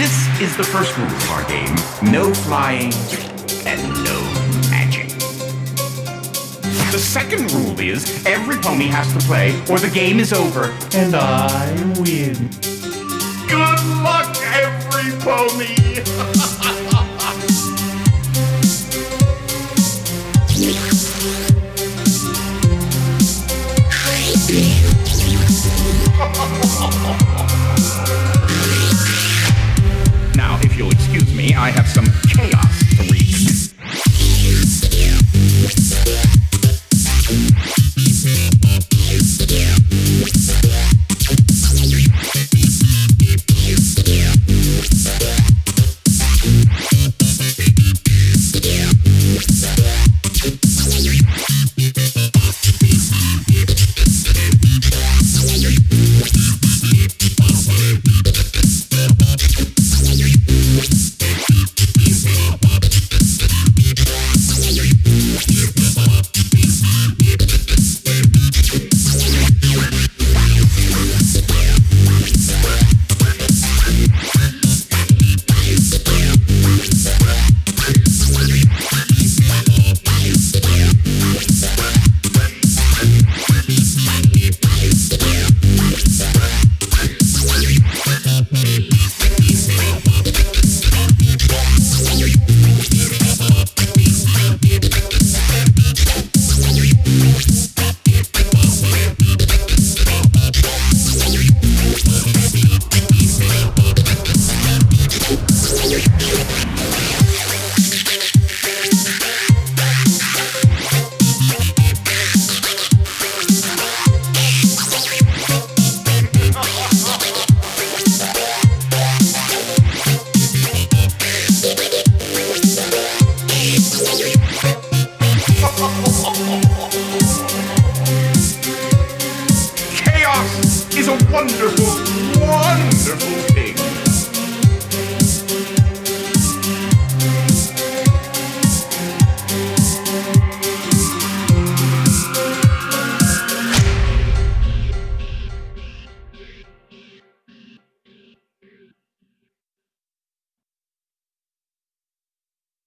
This is the first rule of our game. No flying and no magic. The second rule is every pony has to play or the game is over and I win. Good luck, every pony! Now, if you'll excuse me, I have some chaos to read. Chaos is a wonderful, wonderful thing.